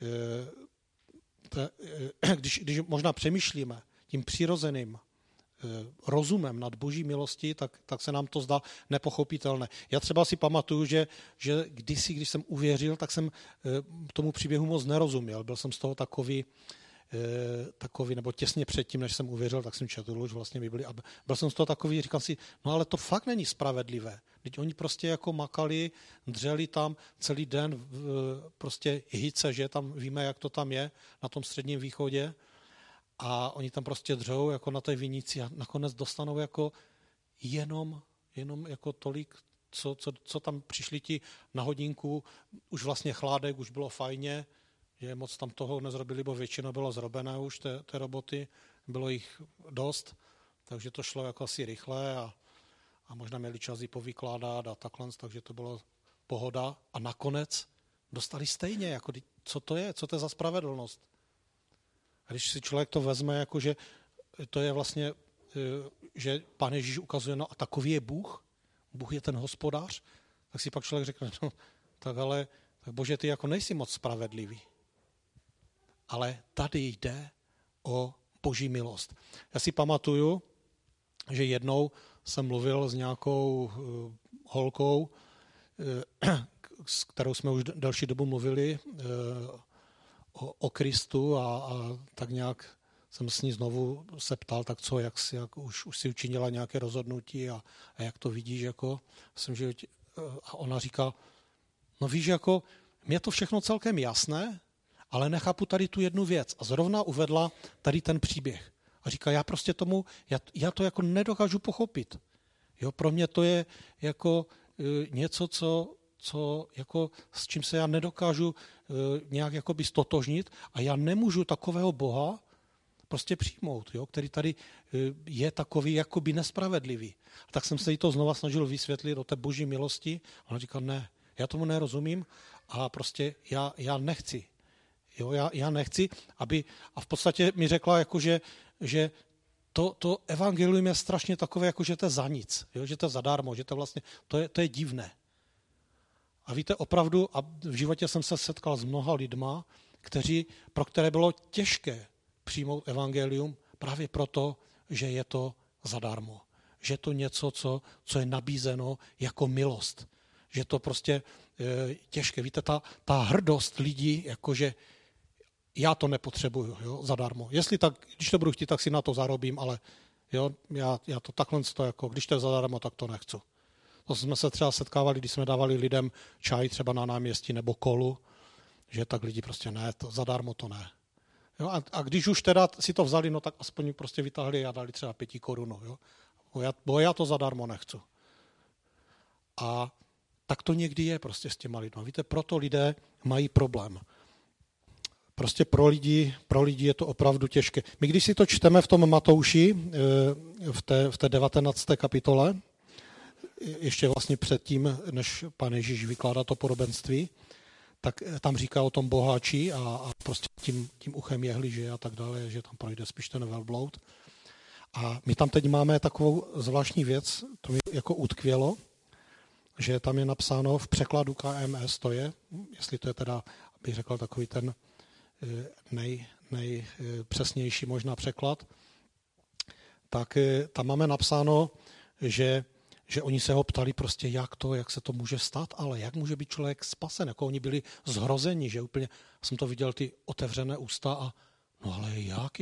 když možná přemýšlíme tím přirozeným rozumem nad boží milostí, tak se nám to zdá nepochopitelné. Já třeba si pamatuju, že kdysi, když jsem uvěřil, tak jsem tomu příběhu moc nerozuměl. Byl jsem z toho takový, nebo těsně předtím, než jsem uvěřil, tak jsem četl už vlastně Bibli a byl jsem z toho takový, říkal si, no ale to fakt není spravedlivé. Teď oni prostě jako makali, dřeli tam celý den, prostě hyce, že tam víme, jak to tam je na tom Středním východě a oni tam prostě dřou jako na té vinici a nakonec dostanou jako jenom jako tolik, co tam přišli ti na hodinku, už vlastně chládek, už bylo fajně, že moc tam toho nezrobili, bo většina bylo zrobené už té roboty, bylo jich dost, takže to šlo jako asi rychle a možná měli čas i povykládat a takhle, takže to bylo pohoda a nakonec dostali stejně, jako co to je za spravedlnost. A když si člověk to vezme, jako že to je vlastně, že Pán Ježíš ukazuje, no a takový je Bůh, Bůh je ten hospodář, tak si pak člověk řekne, no tak ale, tak Bože, ty jako nejsi moc spravedlivý. Ale tady jde o Boží milost. Já si pamatuju, že jednou jsem mluvil s nějakou holkou, s kterou jsme už delší dobu mluvili o Kristu a tak nějak jsem s ní znovu se ptal, tak co, jak už si učinila nějaké rozhodnutí a jak to vidíš, jako, a ona říká, no víš, jako, mě je to všechno celkem jasné, ale nechápu tady tu jednu věc. A zrovna uvedla tady ten příběh. A říká, já prostě tomu, já to jako nedokážu pochopit. Jo, pro mě to je jako něco, co jako, s čím se já nedokážu nějak jakoby stotožnit a já nemůžu takového Boha prostě přijmout, jo, který tady je takový jakoby nespravedlivý. A tak jsem se jí to znova snažil vysvětlit o té Boží milosti. A ona říká, ne, já tomu nerozumím a prostě já nechci. Jo, já nechci, a v podstatě mi řekla, jako, že to evangelium je strašně takové, jako, že to je za nic, jo, že to je zadarmo, že to vlastně, to je divné. A víte, opravdu, a v životě jsem se setkal s mnoha lidma, pro které bylo těžké přijmout evangelium právě proto, že je to zadarmo. Že je to něco, co je nabízeno jako milost. Že to prostě těžké. Víte, ta hrdost lidí, jakože já to nepotřebuju, jo, zadarmo. Jestli tak, když to budu chtít, tak si na to zarobím, ale jo, já to takhle, jako, když to je zadarmo, tak to nechci. To jsme se třeba setkávali, když jsme dávali lidem čaj třeba na náměstí nebo kolu, že tak lidi prostě ne, to zadarmo to ne. Jo, a když už teda si to vzali, no tak aspoň prostě vytáhli a dali třeba 5 korun, jo. Bo já to zadarmo nechci. A tak to někdy je prostě s těma lidma. Víte, proto lidé mají problém. Prostě pro lidi je to opravdu těžké. My když si to čteme v tom Matouši, v té 19. kapitole, ještě vlastně předtím, než Pán Ježíš vykládá to podobenství, tak tam říká o tom boháči a prostě tím uchem jehliže a tak dále, že tam projde spíš ten velbloud. A my tam teď máme takovou zvláštní věc, to mi jako utkvělo, že tam je napsáno v překladu KMS, to je, jestli to je teda, bych řekl, takový ten nejpřesnější možná překlad, tak tam máme napsáno, že oni se ho ptali prostě, jak se to může stát, ale jak může být člověk spasen, jako oni byli zhrozeni, že úplně, jsem to viděl, ty otevřené ústa a no ale jak.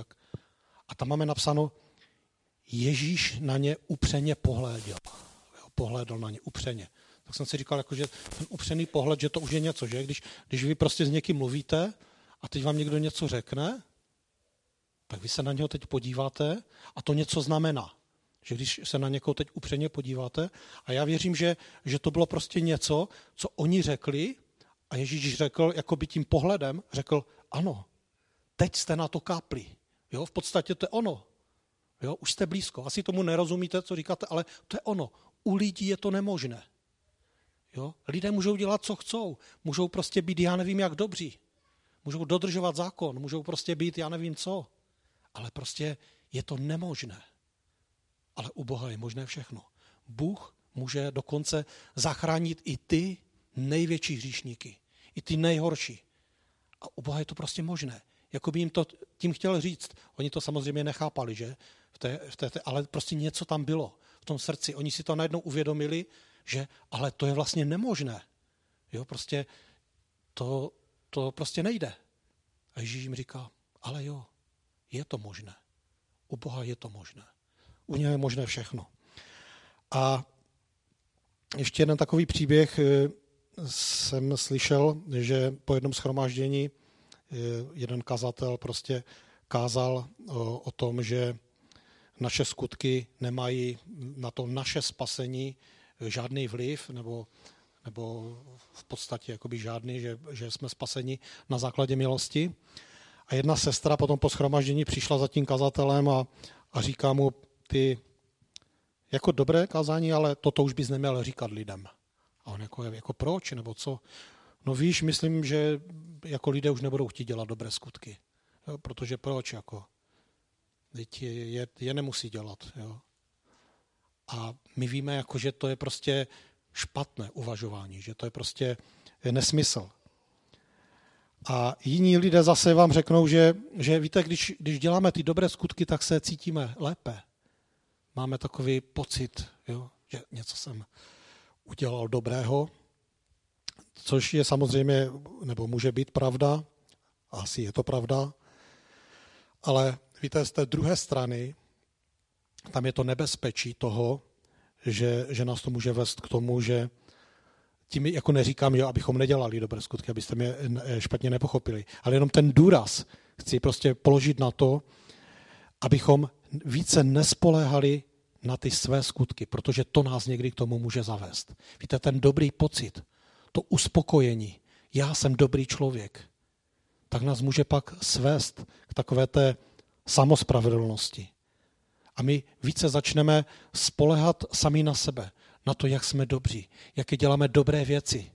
A tam máme napsáno, Ježíš na ně upřeně pohlédl na ně upřeně. Tak jsem si říkal, jako, že ten upřený pohled, že to už je něco, že když vy prostě s někým mluvíte a teď vám někdo něco řekne, tak vy se na něho teď podíváte a to něco znamená. Že když se na někoho teď upřeně podíváte, a já věřím, že to bylo prostě něco, co oni řekli, a Ježíš řekl, jako by tím pohledem, řekl, ano, teď jste na to kápli. Jo, v podstatě to je ono. Jo, už jste blízko. Asi tomu nerozumíte, co říkáte, ale to je ono. U lidí je to nemožné. Jo? Lidé můžou dělat, co chcou. Můžou prostě být, já nevím, jak dobří. Můžou dodržovat zákon, můžou prostě být, já nevím co. Ale prostě je to nemožné. Ale u Boha je možné všechno. Bůh může dokonce zachránit i ty největší hříšníky, i ty nejhorší. A u Boha je to prostě možné. Jako by jim to tím chtěl říct. Oni to samozřejmě nechápali, že? Ale prostě něco tam bylo v tom srdci. Oni si to najednou uvědomili, že ale to je vlastně nemožné. Jo, prostě to prostě nejde. A Ježíš jim říká, ale jo, je to možné. U Boha je to možné. U něho je možné všechno. A ještě jeden takový příběh jsem slyšel, že po jednom shromáždění jeden kazatel prostě kázal o tom, že naše skutky nemají na to naše spasení žádný vliv, nebo v podstatě jakoby žádný, že jsme spaseni na základě milosti. A jedna sestra potom po shromáždění přišla za tím kazatelem a říká mu, ty jako dobré kázání, ale toto už bys neměl říkat lidem. A on jako proč, nebo co? No víš, myslím, že jako lidé už nebudou chtít dělat dobré skutky. Jo, protože proč? Jako? Teď je nemusí dělat. Jo? A my víme, jako, že to je prostě špatné uvažování, že to je prostě nesmysl. A jiní lidé zase vám řeknou, že víte, když děláme ty dobré skutky, tak se cítíme lépe. Máme takový pocit, jo, že něco jsem udělal dobrého, což je samozřejmě, nebo může být pravda, asi je to pravda, ale víte, z té druhé strany, tam je to nebezpečí toho, že nás to může vést k tomu, že tím jako neříkám, že abychom nedělali dobré skutky, abyste mě špatně nepochopili, ale jenom ten důraz chci prostě položit na to, abychom více nespoléhali na ty své skutky, protože to nás někdy k tomu může zavést. Víte, ten dobrý pocit, to uspokojení, já jsem dobrý člověk, tak nás může pak svést k takové té samospravedlnosti. A my více začneme spoléhat sami na sebe, na to, jak jsme dobří, jaké děláme dobré věci.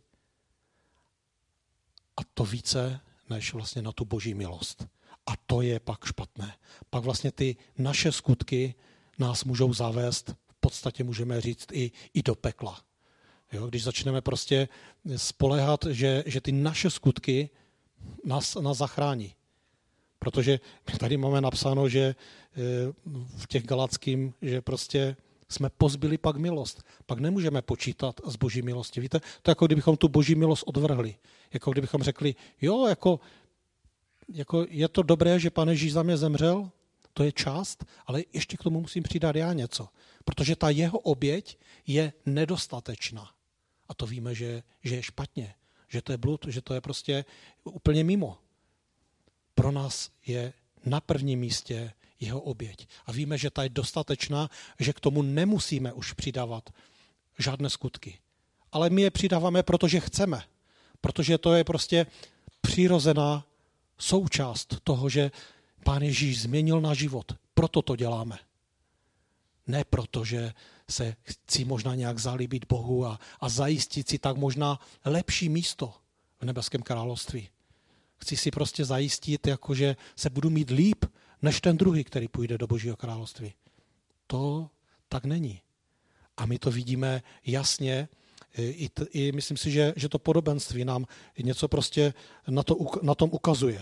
A to více, než vlastně na tu boží milost. A to je pak špatné. Pak vlastně ty naše skutky nás můžou zavést, v podstatě můžeme říct, i do pekla. Jo, když začneme prostě spoléhat, že ty naše skutky nás zachrání. Protože tady máme napsáno, že v těch Galackým, že prostě jsme pozbyli pak milost. Pak nemůžeme počítat z boží milosti. Víte, to je jako kdybychom tu boží milost odvrhli. Jako kdybychom řekli, jo, jako je to dobré, že Pán Ježíš za mě zemřel, to je část, ale ještě k tomu musím přidat já něco. Protože ta jeho oběť je nedostatečná. A to víme, že je špatně, že to je blud, že to je prostě úplně mimo. Pro nás je na prvním místě jeho oběť. A víme, že ta je dostatečná, že k tomu nemusíme už přidávat žádné skutky. Ale my je přidáváme, protože chceme. Protože to je prostě přirozená součást toho, že Pán Ježíš změnil náš život. Proto to děláme. Ne proto, že se chci možná nějak zalíbit Bohu a zajistit si tak možná lepší místo v nebeském království. Chci si prostě zajistit, jakože se budu mít líp, než ten druhý, který půjde do Božího království. To tak není. A my to vidíme jasně, i myslím si, že to podobenství nám něco prostě na tom ukazuje.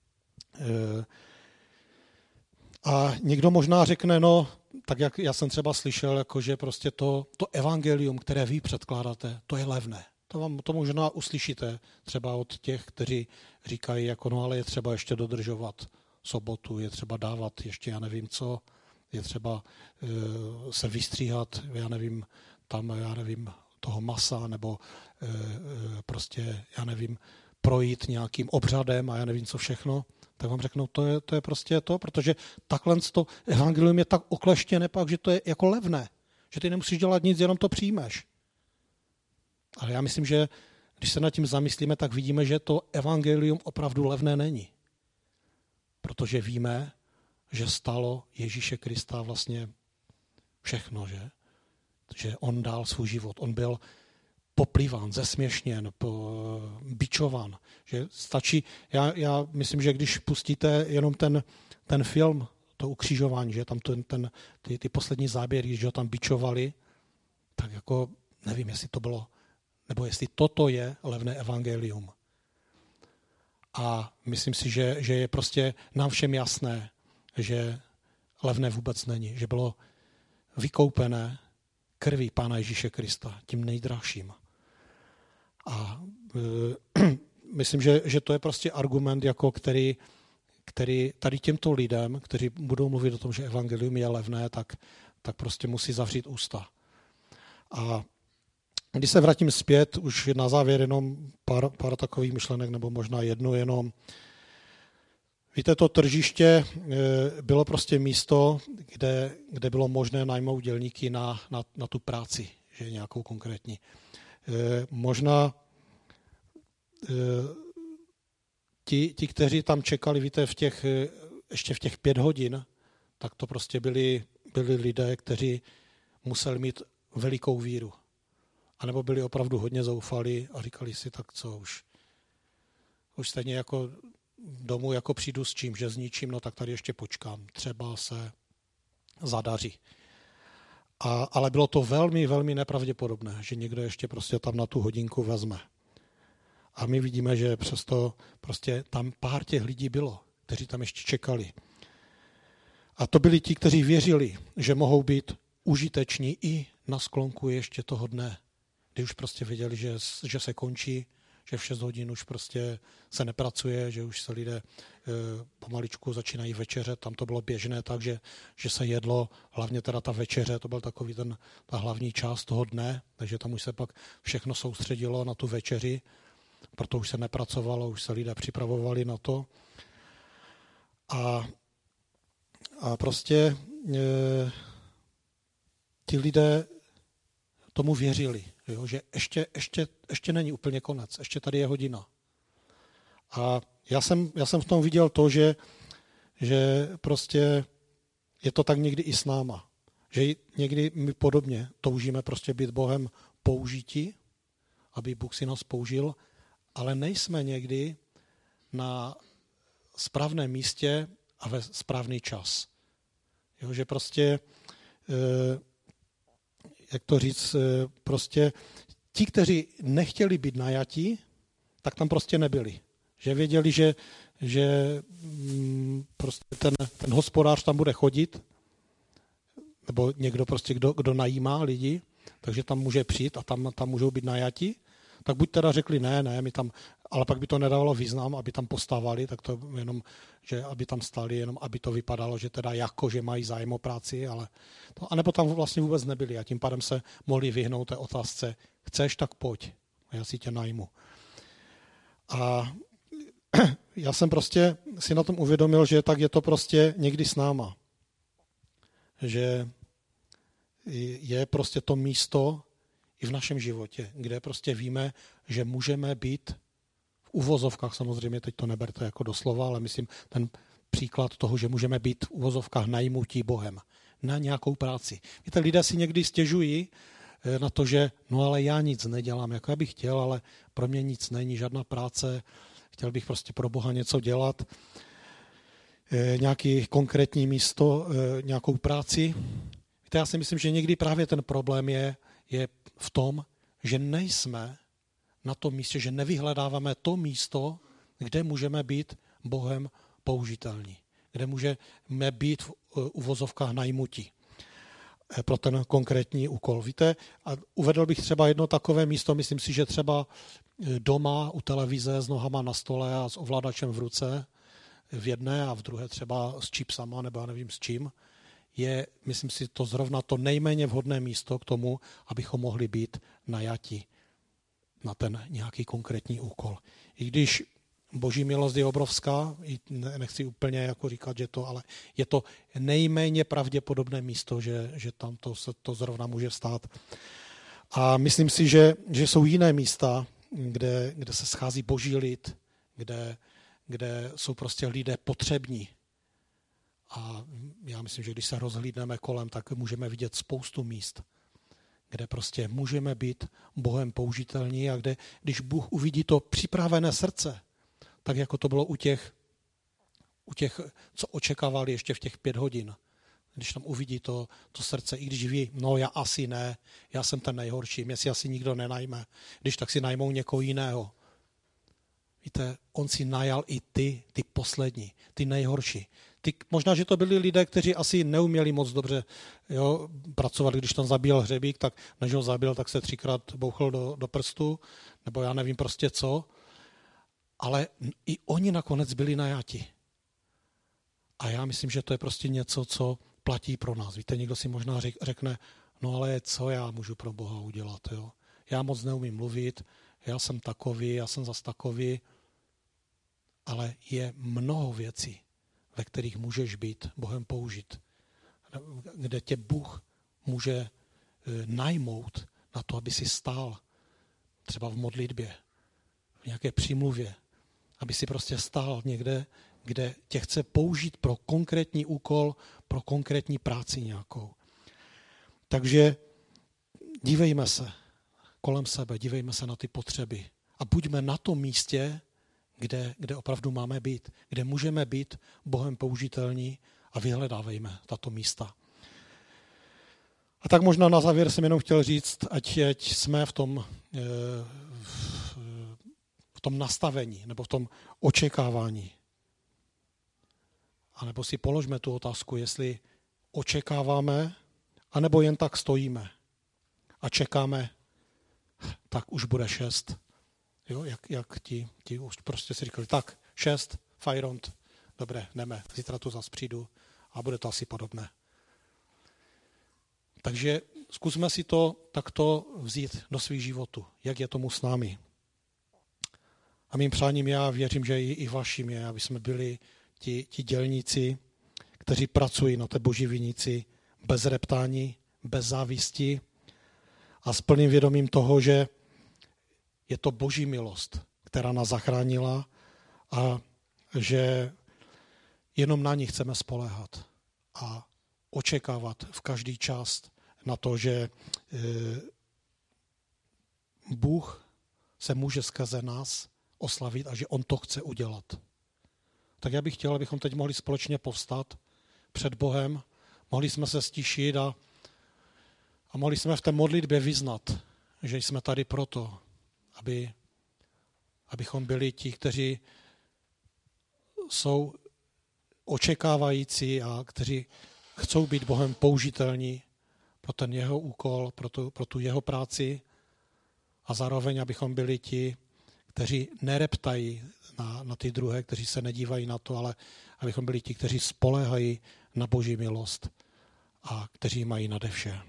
A někdo možná řekne, no, tak jak já jsem třeba slyšel, jakože prostě to evangelium, které vy předkládáte, to je levné. To možná uslyšíte třeba od těch, kteří říkají, jako no, ale je třeba ještě dodržovat sobotu, je třeba dávat ještě, já nevím co, je třeba se vystříhat, já nevím, toho masa, nebo prostě, já nevím, projít nějakým obřadem a já nevím co všechno, tak vám řeknou, to je prostě to, protože takhle to evangelium je tak okleštěné pak, že to je jako levné, že ty nemusíš dělat nic, jenom to přijmeš. Ale já myslím, že když se nad tím zamyslíme, tak vidíme, že to evangelium opravdu levné není. Protože víme, že stalo Ježíše Krista vlastně všechno, že on dal svůj život, on byl popliván, zesměšněn, bičován. Že stačí, já myslím, že když pustíte jenom ten film, to ukřižování, že tam ty poslední záběry, že ho tam bičovali, tak jako nevím, jestli to bylo, nebo jestli toto je levné evangelium. A myslím si, že je prostě nám všem jasné, že levné vůbec není, že bylo vykoupené krví Pána Ježíše Krista, tím nejdražším. A myslím, že to je prostě argument, jako který tady těmto lidem, kteří budou mluvit o tom, že evangelium je levné, tak prostě musí zavřít ústa. A když se vrátím zpět, už na závěr jenom pár takových myšlenek, nebo možná jednu jenom. Víte, to tržiště bylo prostě místo, kde bylo možné najmout dělníky na tu práci, že nějakou konkrétní. Možná ti, kteří tam čekali, víte, ještě v těch 5 hodin, tak to prostě byli lidé, kteří museli mít velikou víru. A nebo byli opravdu hodně zoufalí a říkali si, tak co už stejně jako domů jako přijdu s čím, že s ničím, no tak tady ještě počkám, třeba se zadaří. Ale bylo to velmi, velmi nepravděpodobné, že někdo ještě prostě tam na tu hodinku vezme. A my vidíme, že přesto prostě tam pár těch lidí bylo, kteří tam ještě čekali. A to byli ti, kteří věřili, že mohou být užiteční i na sklonku ještě toho dne, kdy už prostě věděli, že se končí, že v 6 hodin už prostě se nepracuje, že už se lidé pomaličku začínají večeřet. Tam to bylo běžné tak, že se jedlo, hlavně teda ta večeře, to byl takový ta hlavní část toho dne, takže tam už se pak všechno soustředilo na tu večeři, proto už se nepracovalo, už se lidé připravovali na to. A prostě ti lidé tomu věřili, jo, že ještě není úplně konec, ještě tady je hodina. A já jsem v tom viděl to, že prostě je to tak někdy i s náma. Že někdy my podobně toužíme prostě být Bohem použití, aby Bůh si nás použil, ale nejsme někdy na správném místě a ve správný čas. Jo, že prostě, jak to říct, prostě ti, kteří nechtěli být najatí, tak tam prostě nebyli. Že věděli, že prostě ten hospodář tam bude chodit, nebo někdo prostě, kdo najímá lidi, takže tam může přijít a tam můžou být najatí, tak buď teda řekli ne, my tam, ale pak by to nedávalo význam, aby tam postávali, tak to jenom, že aby tam stali, jenom aby to vypadalo, že teda jako, že mají zájem o práci, ale to, anebo tam vlastně vůbec nebyli a tím pádem se mohli vyhnout té otázce, chceš, tak pojď, a já si tě najmu. A já jsem prostě si na tom uvědomil, že tak je to prostě někdy s náma. Že je prostě to místo i v našem životě, kde prostě víme, že můžeme být v uvozovkách, samozřejmě teď to neberte jako doslova, ale myslím ten příklad toho, že můžeme být v uvozovkách najmutí Bohem na nějakou práci. Víte, lidé si někdy stěžují na to, že no ale já nic nedělám, jako já bych chtěl, ale pro mě nic není, žádná práce, chtěl bych prostě pro Boha něco dělat, nějaký konkrétní místo, nějakou práci. Víte, já si myslím, že někdy právě ten problém je v tom, že nejsme na tom místě, že nevyhledáváme to místo, kde můžeme být Bohem použitelní, kde můžeme být v uvozovkách najmutí pro ten konkrétní úkol. Víte, a uvedl bych třeba jedno takové místo, myslím si, že třeba doma u televize s nohama na stole a s ovladačem v ruce, v jedné a v druhé třeba s čipsama nebo já nevím s čím, je, myslím si, to zrovna to nejméně vhodné místo k tomu, abychom mohli být najati na ten nějaký konkrétní úkol. I když Boží milost je obrovská, nechci úplně jako říkat, že to, ale je to nejméně pravděpodobné místo, že tam to zrovna může stát. A myslím si, že jsou jiné místa, kde se schází Boží lid, kde jsou prostě lidé potřební. A já myslím, že když se rozhlídneme kolem, tak můžeme vidět spoustu míst, kde prostě můžeme být Bohem použitelní a kde, když Bůh uvidí to připravené srdce, tak jako to bylo u těch, co očekávali ještě v těch 5 hodin. Když tam uvidí to srdce, i když ví, no já asi ne, já jsem ten nejhorší, mě si asi nikdo nenajme, když tak si najmou někoho jiného. Víte, on si najal i ty poslední, ty nejhorší. Možná, že to byli lidé, kteří asi neuměli moc dobře pracovat, když tam zabíjel hřebík, tak než ho zabil, tak se 3krát bouchl do prstu, nebo já nevím prostě co. Ale i oni nakonec byli najati. A já myslím, že to je prostě něco, co platí pro nás. Víte, někdo si možná řekne, no ale co já můžu pro Boha udělat, jo? Já moc neumím mluvit, já jsem takový, já jsem zas takový, ale je mnoho věcí, ve kterých můžeš být Bohem použit, kde tě Bůh může najmout na to, aby si stál třeba v modlitbě, v nějaké přímluvě, aby si prostě stál někde, kde tě chce použít pro konkrétní úkol, pro konkrétní práci nějakou. Takže dívejme se kolem sebe, dívejme se na ty potřeby a buďme na tom místě, kde opravdu máme být, kde můžeme být Bohem použitelní a vyhledávejme tato místa. A tak možná na závěr jsem jenom chtěl říct, ať jsme v tom nastavení nebo v tom očekávání. A nebo si položme tu otázku, jestli očekáváme, anebo jen tak stojíme a čekáme, tak už bude 6. Jo, jak ti už prostě si říkali, tak 6, fajront, dobré, jdeme, zítra tu zas přijdu a bude to asi podobné. Takže zkusme si to takto vzít do svých životů, jak je tomu s námi. A mým přáním, já věřím, že i vaším je, aby jsme byli ti dělníci, kteří pracují na té boží vinici bez reptání, bez závisti a s plným vědomím toho, že je to boží milost, která nás zachránila a že jenom na ní chceme spoléhat a očekávat v každý čas na to, že Bůh se může skrze nás oslavit a že on to chce udělat. Tak já bych chtěl, abychom teď mohli společně povstat před Bohem, mohli jsme se stišit a mohli jsme v té modlitbě vyznat, že jsme tady proto, abychom byli ti, kteří jsou očekávající a kteří chcou být Bohem použitelní pro ten jeho úkol, pro tu jeho práci a zároveň, abychom byli ti, kteří nereptají na ty druhé, kteří se nedívají na to, ale abychom byli ti, kteří spoléhají na boží milost a kteří mají nade vše.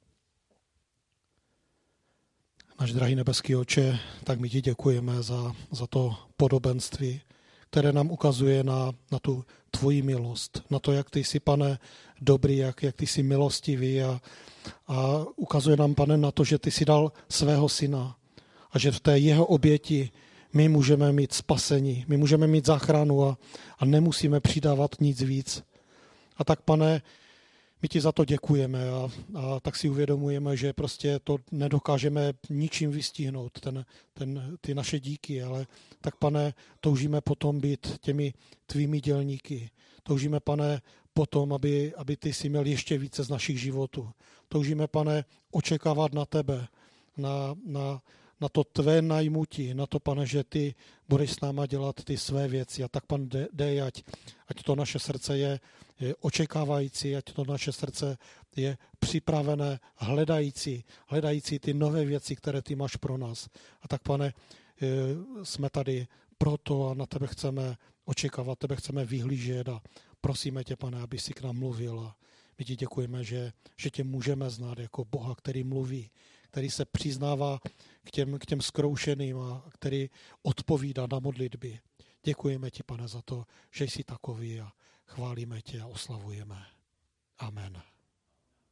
Náš drahý nebeský Otče, tak my ti děkujeme za to podobenství, které nám ukazuje na tu tvoji milost, na to, jak ty jsi, Pane, dobrý, jak ty jsi milostivý a ukazuje nám, Pane, na to, že ty jsi dal svého syna a že v té jeho oběti my můžeme mít spasení, my můžeme mít záchranu a nemusíme přidávat nic víc. A tak, Pane, my ti za to děkujeme a tak si uvědomujeme, že prostě to nedokážeme ničím vystihnout, ty naše díky, ale tak, Pane, toužíme potom být těmi tvými dělníky. Toužíme, Pane, potom, aby ty jsi měl ještě více z našich životů. Toužíme, Pane, očekávat na tebe, na to tvé najmutí, na to, Pane, že ty budeš s náma dělat ty své věci. A tak, Pan, dej, ať to naše srdce je očekávající, ať to naše srdce je připravené, hledající ty nové věci, které ty máš pro nás. A tak, Pane, jsme tady proto a na tebe chceme očekávat, tebe chceme vyhlížet a prosíme tě, Pane, aby si k nám mluvil. A my ti děkujeme, že tě můžeme znát jako Boha, který mluví, který se přiznává k těm zkroušeným a který odpovídá na modlitby. Děkujeme ti, Pane, za to, že jsi takový a chválíme tě a oslavujeme. Amen.